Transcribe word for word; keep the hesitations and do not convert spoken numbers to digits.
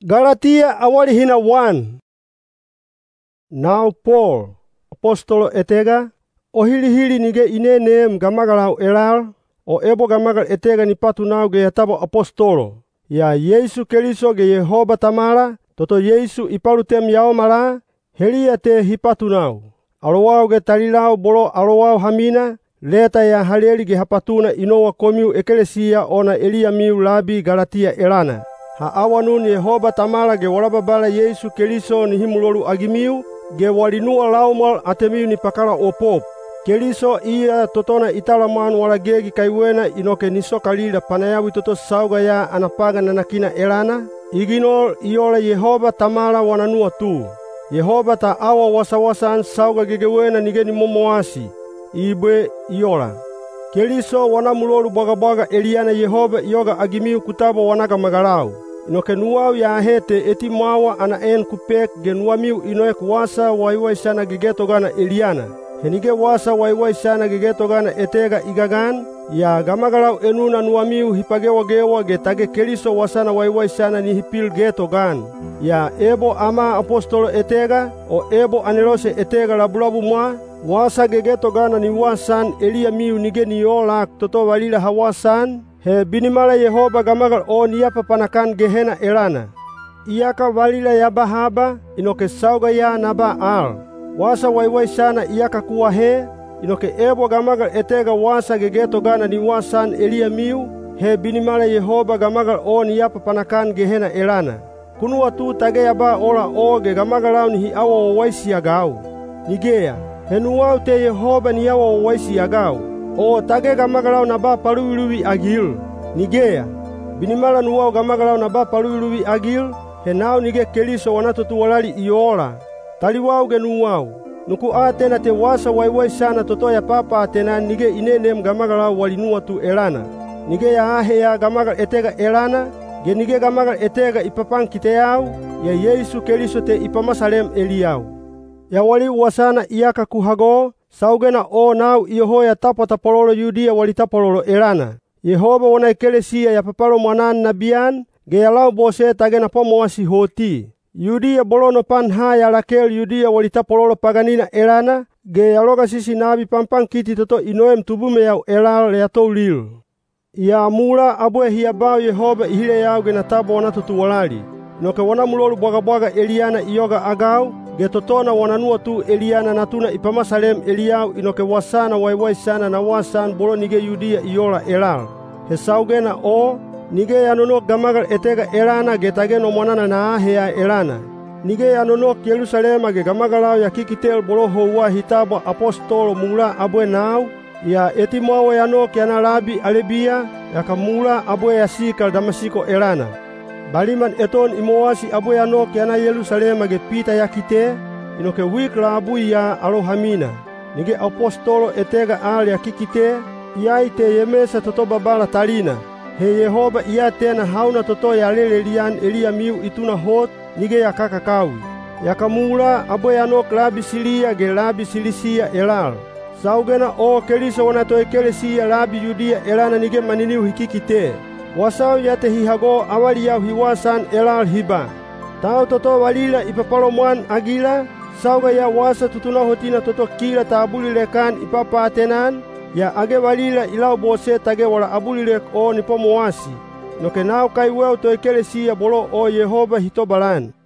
Galatia awali hina one. Now Paul, apostolo etega, o hili hili nige ine neem gamagalau elal, o ebo gamagal etega ni patunau ge yatabo apostolo. Ya Yesu Keriso ge Yehova tamala, toto Yesu ipalutem yao mala, helia te hipatunau. Alowau ge talilau bolo alowau hamina, leta ya haleli ge hapatuna inowa komiu ekelesia ona elia miu labi Galatia elana. Ha awanun Yehova tamala ge walababala Yesu Keriso ni himulolu agimiu, ge walinua laumal atemiu ni pakala opop. Keriso ia totona italaman wala gegi kaiwena inoke nisokalila panayawi toto sauga ya anapaga nanakina elana, iginol iola Yehova tamala wananua tu. Yehova ta awa wasawasan sauga gegewena nigeni momoasi, ibwe iola. Keriso wanamulolu bagabaga eliana Yehova ioga agimiu kutabo wanaga magalau. Inoke nuau ya hete eti mawa ana en kupek genuamiu inoek wasa waiwai sana gegeto gana eliana. Henige wasa waiwai sana gegeto gana etega igagan, ya gamagalau enuna nuamiu hipagewa gewa getage Keriso wasana waiwai sana ni hipil geto gan. Ya ebo ama apostolo etega, o ebo anelose etega labulabu mwa, wasa gegeto gana ni wasan elia miu nige ni olak toto walila hawasan, he binimala Yehova gamagal o niyapa panakan gehena elana. Iyaka walila yabahaba, inoke sauga ya naba al. Wasa waiwai sana iyaka kuwahe, inoke ebo gamagal etega wasa gegeto gana ni wasan elia miu, he binimala Yehova gamagal o niyapa panakan gehena elana. Kunua tu tage yaba ola oge gamagalau ni hi awa wawaisi yagau. Nigea, he nuau te Yehova ni awa wawaisi yagau. O tage gamagalau naba paluiluwi agil. Nigea, binimala nuau gamagalau naba paluiluwi agil, he nau nige Keriso wanatotu walali iola. Taliwau ge nuau, nuku atena te wasa waiwai sana toto ya papa atena nige inenem gamagalau walinua tu elana. Nige ya ahe ya gamagal etega elana, ge nige gamagal etega ipapang kiteau, ya Yesu Keriso te ipamasalem eliau. Ya wali wasana iyaka kuhago, saugena o nau iyohoya tapo tapololo Yudia wali tapololo elana. Yehova wana ekelesia ya papalo mwanan nabian, ge yalau bose tagena pomoasi hoti. Yudia bolono panha ya lakel Yudia wali tapololo paganina elana, ge yaloga sisi nabi pampang kiti toto inoem tubume yau elal leatou lil. Ya mula abue hiabao Yehova ihile yau ge natabo wanatutu walali. Noke wanamulolu bwaga-bwaga eliana iyoga agau, ge totona wananua tu eliana natuna ipamasalem eliau inoke wasana waiwai sana na wasan bolo nige Yudia iola elal. He saugena o, nige yanonok gamagal etega elana ge tageno mwanana na ahea elana. Nige yanonok Yerusalema ge gamagalau ya kikitel bolo houa hitabo apostolo mula abue nau, ya etimoawa yanok yana labi alebia, ya kamula abue ya sikal Damasiko elana. Baliman eton imoasi abue yanok yana Yerusalema ge pita ya kite, inoke wik la abui ya alohamina. Nige apostolo etega al ya kikite, iyaite yemesa toto babala talina. He Yehova iya tena hauna toto ya lele lian elia miu ituna hot, nige ya kakakawi. Ya kamula abue yanok labi silia ge labi silisia elal. Saugena o Keriso wanato ekelesia labi Yudia elana nige maniniu hikikite. Wasau yate hihago awali yau hiwasan elal hiba. Tau toto walila ipapalo mwan agila, sauga ya wasa tutuna hotina toto kila tabuli lekan ipapa atenan, ya age walila ilau bose tage wala abuli lek o nipomoasi. Noke nau kaiweu to ekelesia bolo o Yehova hitobalan.